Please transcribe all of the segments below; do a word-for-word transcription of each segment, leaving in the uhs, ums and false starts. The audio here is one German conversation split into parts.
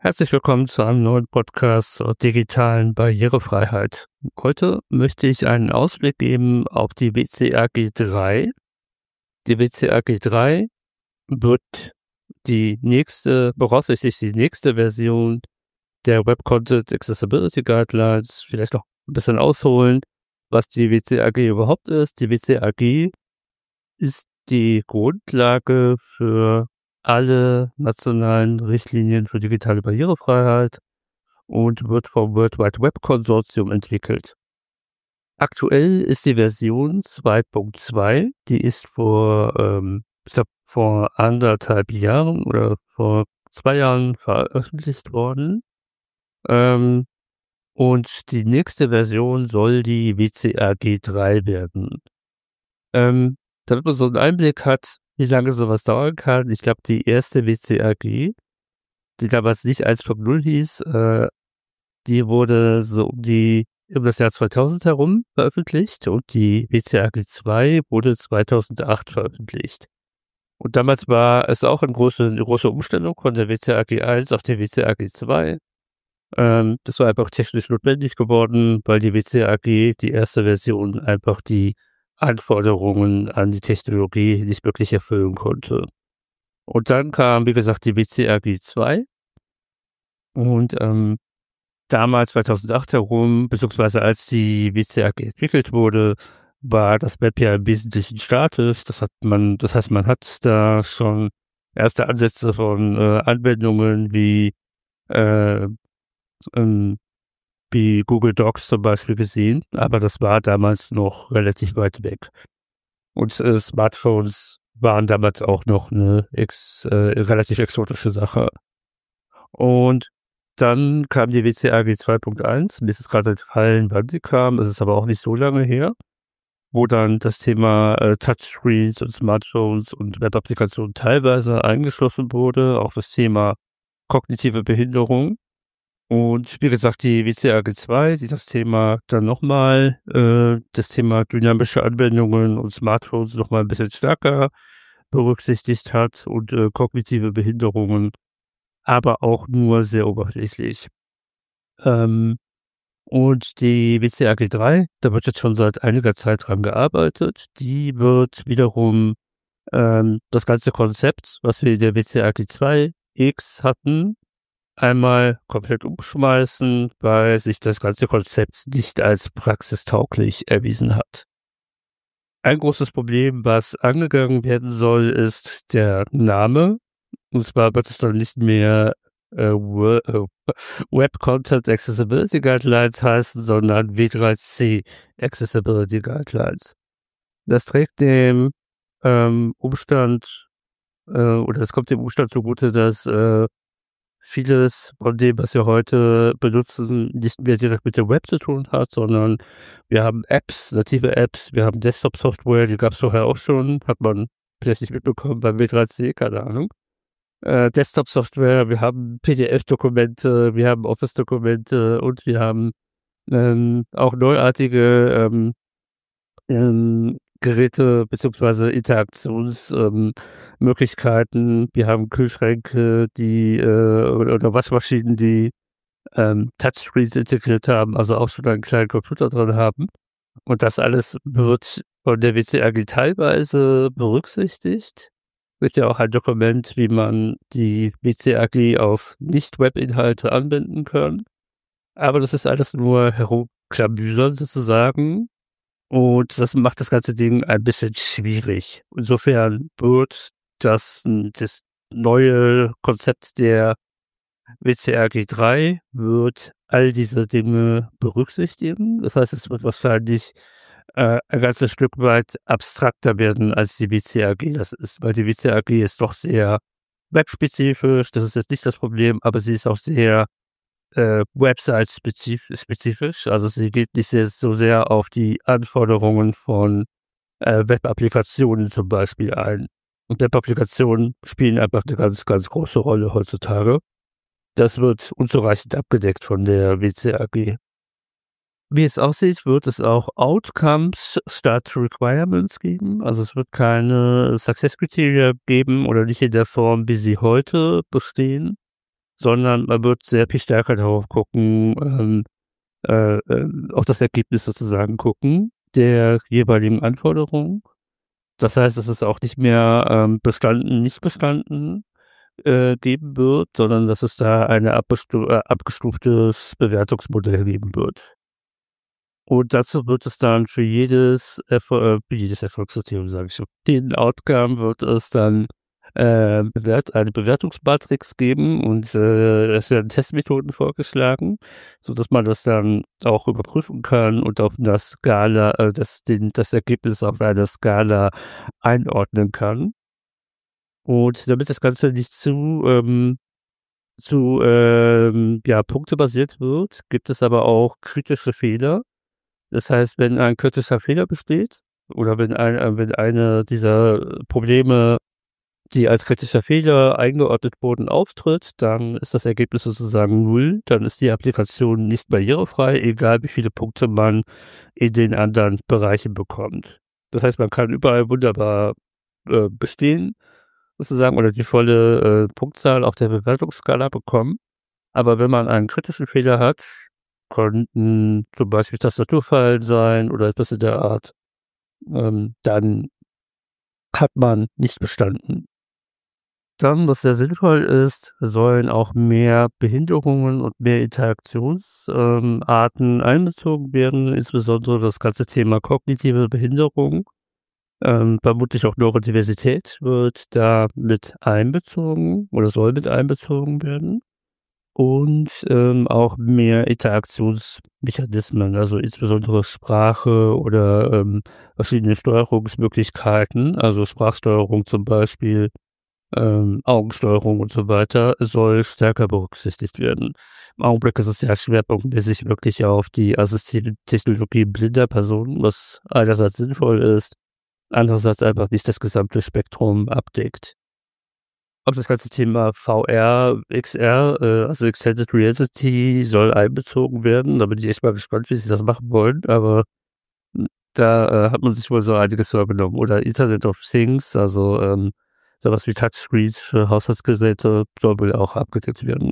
Herzlich willkommen zu einem neuen Podcast zur digitalen Barrierefreiheit. Heute möchte ich einen Ausblick geben auf die W C A G drei. Die W C A G drei wird die nächste, voraussichtlich die nächste Version der Web Content Accessibility Guidelines. Vielleicht noch ein bisschen ausholen, was die W C A G überhaupt ist. Die W C A G ist die Grundlage für alle nationalen Richtlinien für digitale Barrierefreiheit und wird vom World Wide Web Konsortium entwickelt. Aktuell ist die Version zwei Punkt zwei, die ist vor, ähm, ich glaube, vor anderthalb Jahren oder vor zwei Jahren veröffentlicht worden. Ähm, und die nächste Version soll die W C A G drei werden. Ähm, damit man so einen Einblick hat, wie lange sowas dauern kann. Ich glaube, die erste W C A G, die damals nicht eins Punkt null hieß, äh, die wurde so um die um das Jahr zweitausend herum veröffentlicht und die W C A G zwei wurde zweitausendacht veröffentlicht. Und damals war es auch eine große, eine große Umstellung von der W C A G eins auf die W C A G zwei. Ähm, das war einfach technisch notwendig geworden, weil die W C A G, die erste Version, einfach die Anforderungen an die Technologie nicht wirklich erfüllen konnte. Und dann kam, wie gesagt, die W C A G zwei und ähm, damals zweitausendacht herum, beziehungsweise als die W C A G entwickelt wurde, war das Web ja im Wesentlichen statisch. Das hat man, das heißt, man hat da schon erste Ansätze von äh, Anwendungen wie äh, ähm, wie Google Docs zum Beispiel gesehen, aber das war damals noch relativ weit weg. Und äh, Smartphones waren damals auch noch eine ex, äh, relativ exotische Sache. Und dann kam die W C A G zwei Punkt eins, mir ist es gerade entfallen, wann sie kam, das ist aber auch nicht so lange her, wo dann das Thema äh, Touchscreens und Smartphones und Web-Applikationen teilweise eingeschlossen wurde, auch das Thema kognitive Behinderung. Und wie gesagt, die W C A G zwei, die das Thema dann nochmal, äh, das Thema dynamische Anwendungen und Smartphones nochmal ein bisschen stärker berücksichtigt hat und äh, kognitive Behinderungen, aber auch nur sehr oberflächlich. Ähm, und die W C A G drei, da wird jetzt schon seit einiger Zeit dran gearbeitet, die wird wiederum ähm, das ganze Konzept, was wir in der W C A G zwei X hatten, einmal komplett umschmeißen, weil sich das ganze Konzept nicht als praxistauglich erwiesen hat. Ein großes Problem, was angegangen werden soll, ist der Name. Und zwar wird es dann nicht mehr äh, Web Content Accessibility Guidelines heißen, sondern W drei C Accessibility Guidelines. Das trägt dem ähm, Umstand, äh, oder es kommt dem Umstand zugute, dass äh, vieles von dem, was wir heute benutzen, nicht mehr direkt mit dem Web zu tun hat, sondern wir haben Apps, native Apps, wir haben Desktop-Software, die gab es vorher auch schon, hat man vielleicht nicht mitbekommen beim W drei C, keine Ahnung. Äh, Desktop-Software, wir haben P D F-Dokumente, wir haben Office-Dokumente und wir haben ähm, auch neuartige ähm, ähm, Geräte beziehungsweise Interaktionsmöglichkeiten. Ähm, wir haben Kühlschränke, die äh, oder, oder Waschmaschinen, die ähm, Touchscreens integriert haben, also auch schon einen kleinen Computer drin haben. Und das alles wird von der W C A G teilweise berücksichtigt. Wird ja auch ein Dokument, wie man die W C A G auf Nicht-Web-Inhalte anwenden kann. Aber das ist alles nur herumklabüsern sozusagen. Und das macht das ganze Ding ein bisschen schwierig. Insofern wird das, das neue Konzept der W C A G drei wird all diese Dinge berücksichtigen. Das heißt, es wird wahrscheinlich äh, ein ganzes Stück weit abstrakter werden, als die W C A G das ist, weil die W C A G ist doch sehr webspezifisch, das ist jetzt nicht das Problem, aber sie ist auch sehr äh, Website-spezifisch, also sie geht nicht sehr, so sehr auf die Anforderungen von äh, Web-Applikationen zum Beispiel ein. Und Web-Applikationen spielen einfach eine ganz, ganz große Rolle heutzutage. Das wird unzureichend abgedeckt von der W C A G. Wie es aussieht, wird es auch Outcomes statt Requirements geben. Also es wird keine Success Criteria geben oder nicht in der Form, wie sie heute bestehen, sondern man wird sehr viel stärker darauf gucken, ähm, äh, äh, auf das Ergebnis sozusagen gucken der jeweiligen Anforderungen. Das heißt, dass es auch nicht mehr ähm, bestanden, nicht bestanden äh, geben wird, sondern dass es da ein abgestu äh, abgestuftes Bewertungsmodell geben wird. Und dazu wird es dann für jedes Erfol äh, für jedes Erfolgskriterium, sage ich schon, jeden Outcome wird es dann äh, bewert eine Bewertungsmatrix geben und äh, es werden Testmethoden vorgeschlagen, sodass man das dann auch überprüfen kann und auf einer Skala äh, das den das Ergebnis auf einer Skala einordnen kann. Und damit das Ganze nicht zu, ähm zu, ähm, ja, punktebasiert wird, gibt es aber auch kritische Fehler. Das heißt, wenn ein kritischer Fehler besteht oder wenn ein äh, wenn eine dieser Probleme, die als kritischer Fehler eingeordnet wurden, auftritt, dann ist das Ergebnis sozusagen null. Dann ist die Applikation nicht barrierefrei, egal wie viele Punkte man in den anderen Bereichen bekommt. Das heißt, man kann überall wunderbar, äh, bestehen sozusagen oder die volle, äh, Punktzahl auf der Bewertungsskala bekommen. Aber wenn man einen kritischen Fehler hat, könnten zum Beispiel Tastaturfallen sein oder etwas in der Art, ähm, dann hat man nicht bestanden. Dann, was sehr sinnvoll ist, sollen auch mehr Behinderungen und mehr Interaktionsarten ähm, Arten einbezogen werden, insbesondere das ganze Thema kognitive Behinderung, ähm, vermutlich auch Neurodiversität wird da mit einbezogen oder soll mit einbezogen werden. Und, ähm, auch mehr Interaktionsmechanismen, also insbesondere Sprache oder, ähm, verschiedene Steuerungsmöglichkeiten, also Sprachsteuerung zum Beispiel, ähm, Augensteuerung und so weiter, soll stärker berücksichtigt werden. Im Augenblick ist es ja schwerpunktmäßig wirklich auf die assistive Technologie blinder Personen, was einerseits sinnvoll ist, andererseits einfach nicht das gesamte Spektrum abdeckt. Auch das ganze Thema V R, X R, äh, also Extended Reality soll einbezogen werden. Da bin ich echt mal gespannt, wie sie das machen wollen, aber, hm, da, äh, hat man sich wohl so einiges vorgenommen. Oder Internet of Things, also, ähm, so was wie Touchscreens für Haushaltsgeräte soll wohl auch abgedeckt werden.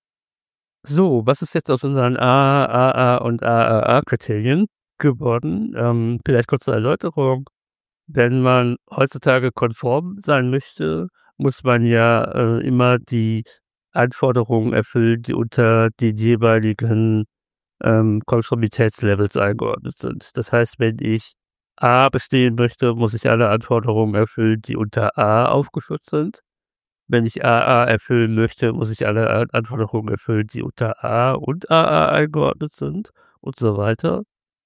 So, was ist jetzt aus unseren A, A A und A A A-Kriterien geworden? Ähm, vielleicht kurz zur Erläuterung. Wenn man heutzutage konform sein möchte, muss man ja, äh, immer die Anforderungen erfüllen, die unter den jeweiligen, ähm, Konformitätslevels eingeordnet sind. Das heißt, wenn ich A bestehen möchte, muss ich alle Anforderungen erfüllen, die unter A aufgeführt sind. Wenn ich A A erfüllen möchte, muss ich alle An Anforderungen erfüllen, die unter A und A A eingeordnet sind und so weiter.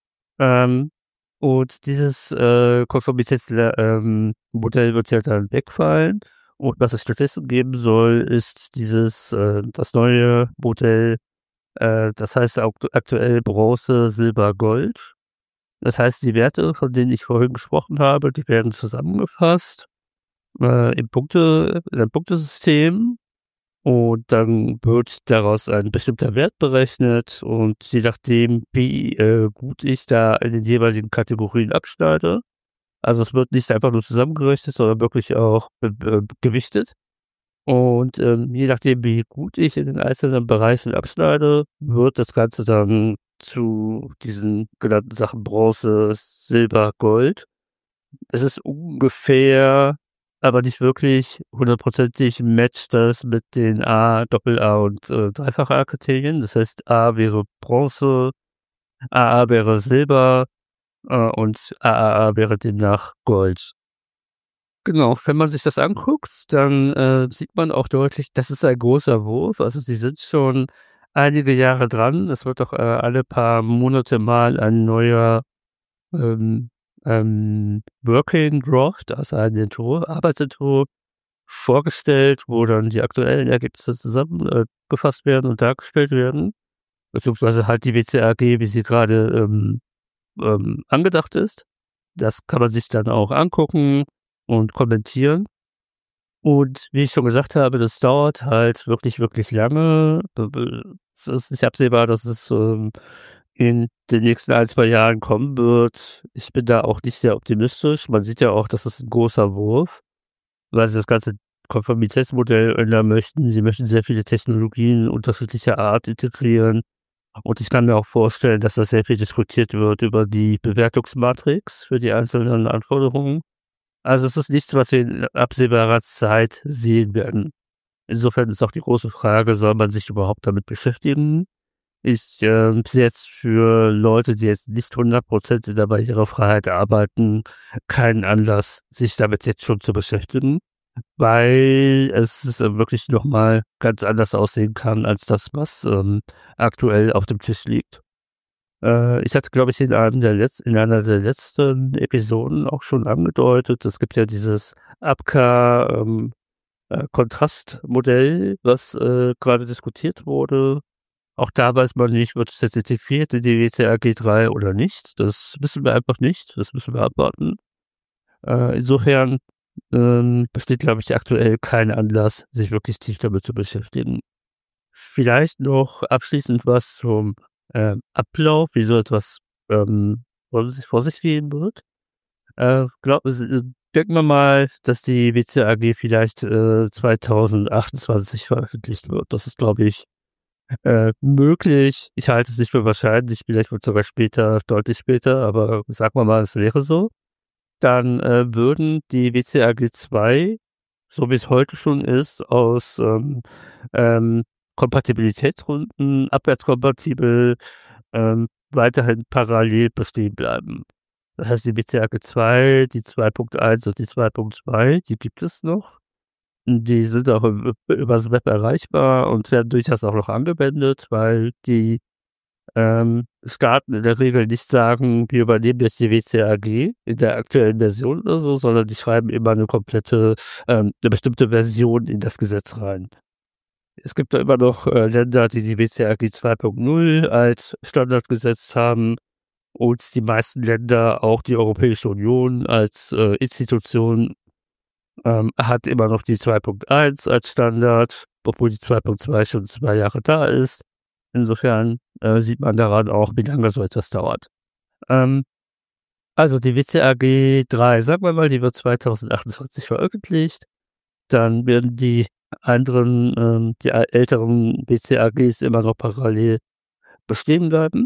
Ähm, und dieses, äh, Konformitätsle ähm, Modell wird ja dann wegfallen. Und was es stattdessen geben soll, ist dieses, äh das neue Modell, äh, das heißt akt aktuell Bronze, Silber, Gold. Das heißt, die Werte, von denen ich vorhin gesprochen habe, die werden zusammengefasst, äh, im Punkte in einem Punktesystem und dann wird daraus ein bestimmter Wert berechnet und je nachdem, wie, äh, gut ich da in den jeweiligen Kategorien abschneide, also es wird nicht einfach nur zusammengerechnet, sondern wirklich auch be be gewichtet. Und, ähm, je nachdem, wie gut ich in den einzelnen Bereichen abschneide, wird das Ganze dann zu diesen genannten Sachen Bronze, Silber, Gold. Es ist ungefähr, aber nicht wirklich hundertprozentig matcht das mit den A, Doppel-A und, äh, Dreifach-A-Kriterien. Das heißt, A wäre Bronze, A A wäre Silber, äh, und A A A wäre demnach Gold. Genau, wenn man sich das anguckt, dann, äh, sieht man auch deutlich, das ist ein großer Wurf. Also, sie sind schon einige Jahre dran. Es wird auch, äh, alle paar Monate mal ein neuer, ähm, ähm, Working Draft, also ein Entwurf Arbeitsentwurf vorgestellt, wo dann die aktuellen Ergebnisse zusammen äh, gefasst werden und dargestellt werden, beziehungsweise halt die W C A G, wie sie gerade ähm, ähm, angedacht ist. Das kann man sich dann auch angucken und kommentieren. Und wie ich schon gesagt habe, das dauert halt wirklich, wirklich lange. B b Es ist nicht absehbar, dass es, ähm, in den nächsten ein, zwei Jahren kommen wird. Ich bin da auch nicht sehr optimistisch. Man sieht ja auch, das ist 'n großer Wurf, weil sie das Ganze Konformitätsmodell ändern möchten. Sie möchten sehr viele Technologien unterschiedlicher Art integrieren. Und ich kann mir auch vorstellen, dass da sehr viel diskutiert wird über die Bewertungsmatrix für die einzelnen Anforderungen. Also es ist nichts, was wir in absehbarer Zeit sehen werden. Insofern ist auch die große Frage, soll man sich überhaupt damit beschäftigen? Ich, ähm, sehe jetzt für Leute, die jetzt nicht hundert Prozent in der Barrierefreiheit arbeiten, keinen Anlass, sich damit jetzt schon zu beschäftigen, weil es äh, wirklich noch mal ganz anders aussehen kann als das, was, ähm, aktuell auf dem Tisch liegt. Äh, ich hatte, glaube ich, in einem der letz in einer der letzten Episoden auch schon angedeutet, es gibt ja dieses ABCA, ähm, äh, Kontrastmodell, was, äh, grade diskutiert wurde. Auch da weiß man nicht, wird es jetzt integriert in die W C A G drei oder nicht. Das wissen wir einfach nicht. Das müssen wir abwarten. Äh, insofern, ähm, besteht, glaube ich, aktuell kein Anlass, sich wirklich tief damit zu beschäftigen. Vielleicht noch abschließend was zum, ähm, Ablauf, wie so etwas, ähm, vor sich vor sich gehen wird. Äh, glaub s äh, denken wir mal, dass die W C A G vielleicht, äh, zweitausendachtundzwanzig veröffentlicht wird. Das ist, glaube ich, äh, möglich. Ich halte es nicht für wahrscheinlich, vielleicht wird sogar später, deutlich später, aber sagen wir mal, es wäre so. Dann, äh, würden die W C A G zwei, so wie es heute schon ist, aus, ähm, ähm, Kompatibilitätsgründen, abwärtskompatibel, ähm, weiterhin parallel bestehen bleiben. Das heißt, die W C A G zwei, die zwei Punkt eins und die zwei Punkt zwei, die gibt es noch. Die sind auch ü übers Web erreichbar und werden durchaus auch noch angewendet, weil die, ähm, Staaten in der Regel nicht sagen: „Wir übernehmen jetzt die W C A G in der aktuellen Version“ oder so, sondern die schreiben immer 'ne komplette ähm, 'ne bestimmte Version in das Gesetz rein. Es gibt da immer noch, äh, Länder, die die W C A G zwei Punkt null als Standard gesetzt haben und die meisten Länder, auch die Europäische Union als, äh, Institution, ähm, hat immer noch die zwei Punkt eins als Standard, obwohl die zwei Punkt zwei schon zwei Jahre da ist. Insofern, äh, sieht man daran auch, wie lange so etwas dauert. Ähm, also die W C A G drei, sagen wir mal, die wird zweitausendachtundzwanzig veröffentlicht. Dann werden die anderen, ähm die äl älteren W C A Gs immer noch parallel bestehen bleiben.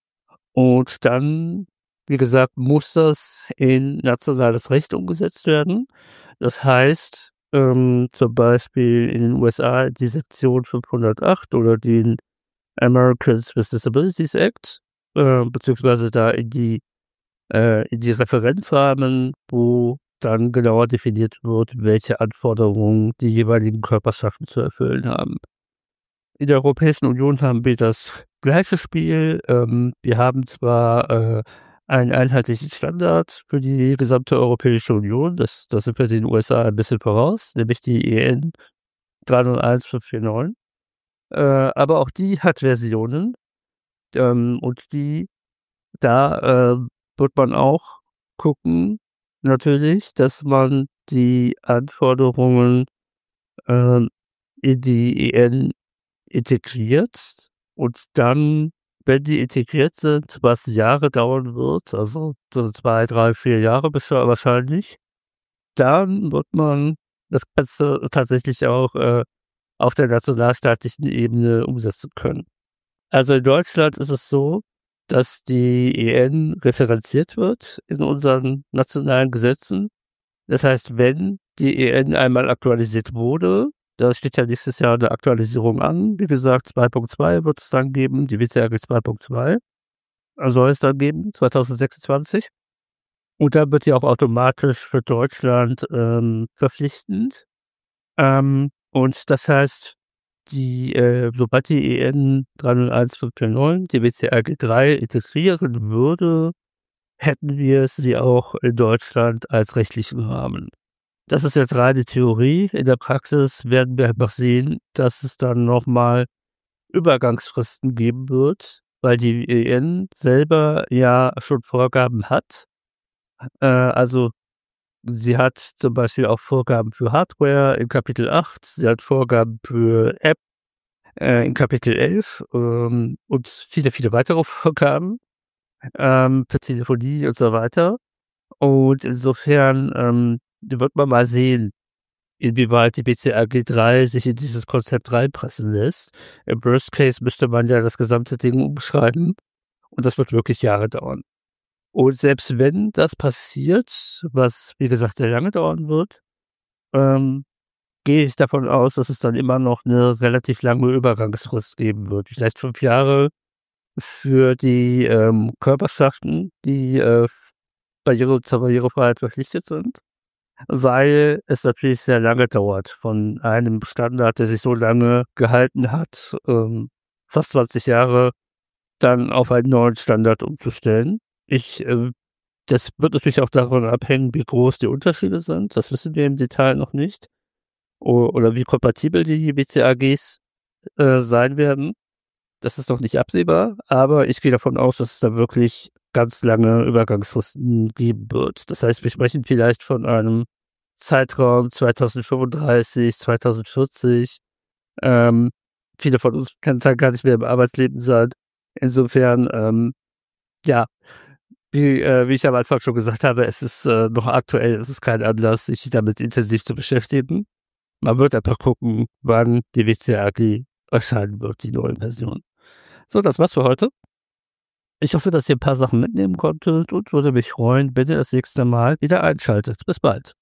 Und dann, wie gesagt, muss das in nationales Recht umgesetzt werden. Das heißt, ähm, zum Beispiel in den U S A die Sektion fünfhundertacht oder den Americans with Disabilities Act, äh, beziehungsweise da in die äh, in die Referenzrahmen, wo dann genauer definiert wird, welche Anforderungen die jeweiligen Körperschaften zu erfüllen haben. In der Europäischen Union haben wir das gleiche Spiel. Ähm, wir haben zwar, äh, einen einheitlichen Standard für die gesamte Europäische Union, das da sind wir den U S A ein bisschen voraus, nämlich die E N drei null eins fünf vier neun. Äh, aber auch die hat Versionen, ähm, und die da, äh, wird man auch gucken natürlich, dass man die Anforderungen, ähm, in die E N integriert und dann, wenn die integriert sind, was Jahre dauern wird, also so zwei, drei, vier Jahre bescha wahrscheinlich, dann wird man das Ganze tatsächlich auch, äh, auf der nationalstaatlichen Ebene umsetzen können. Also in Deutschland ist es so, dass die E N referenziert wird in unseren nationalen Gesetzen. Das heißt, wenn die E N einmal aktualisiert wurde, da steht ja nächstes Jahr 'ne Aktualisierung an. Wie gesagt, zwei Punkt zwei wird es dann geben, die W C A G zwei Punkt zwei, äh, soll es dann geben, zweitausendsechsundzwanzig. Und dann wird die auch automatisch für Deutschland, ähm, verpflichtend. Ähm, und das heißt, die, äh sobald die E N drei null eins fünf vier neun die W C A G drei integrieren würde, hätten wir sie auch in Deutschland als rechtlichen Rahmen. Das ist jetzt reine Theorie. In der Praxis werden wir einfach sehen, dass es dann noch mal Übergangsfristen geben wird, weil die E N selber ja schon Vorgaben hat. Äh, also sie hat zum Beispiel auch Vorgaben für Hardware in Kapitel acht, sie hat Vorgaben für App, äh, in Kapitel elf, ähm, und viele, viele weitere Vorgaben, ähm, für Telefonie und so weiter. Und insofern, ähm, wird man mal sehen inwieweit die W C A G drei sich in dieses Konzept reinpressen lässt. Im Worst Case müsste man ja das gesamte Ding umschreiben und das wird wirklich Jahre dauern. Und selbst wenn das passiert, was wie gesagt sehr lange dauern wird, ähm, gehe ich davon aus, dass es dann immer noch eine relativ lange Übergangsfrist geben wird. Vielleicht fünf Jahre für die, ähm, Körperschaften, die, äh, f Barriere zur Barrierefreiheit verpflichtet sind, weil es natürlich sehr lange dauert, von einem Standard, der sich so lange gehalten hat, ähm, fast zwanzig Jahre, dann auf einen neuen Standard umzustellen. Ich, äh das wird natürlich auch davon abhängen, wie groß die Unterschiede sind. Das wissen wir im Detail noch nicht. O oder wie kompatibel die W C A Gs, äh, sein werden. Das ist noch nicht absehbar, aber ich gehe davon aus, dass es da wirklich ganz lange Übergangsfristen geben wird. Das heißt, wir sprechen vielleicht von einem Zeitraum zweitausendfünfunddreißig, zweitausendvierzig. Ähm, viele von uns können dann gar nicht mehr im Arbeitsleben sein. Insofern, ähm, ja, wie äh, wie ich am Anfang schon gesagt habe, es ist, äh, noch aktuell, es ist kein Anlass, sich damit intensiv zu beschäftigen. Man wird einfach gucken, wann die W C A G erscheinen wird, die neue Version. So, das war's für heute. Ich hoffe, dass ihr ein paar Sachen mitnehmen konntet und würde mich freuen, wenn ihr das nächste Mal wieder einschaltet. Bis bald.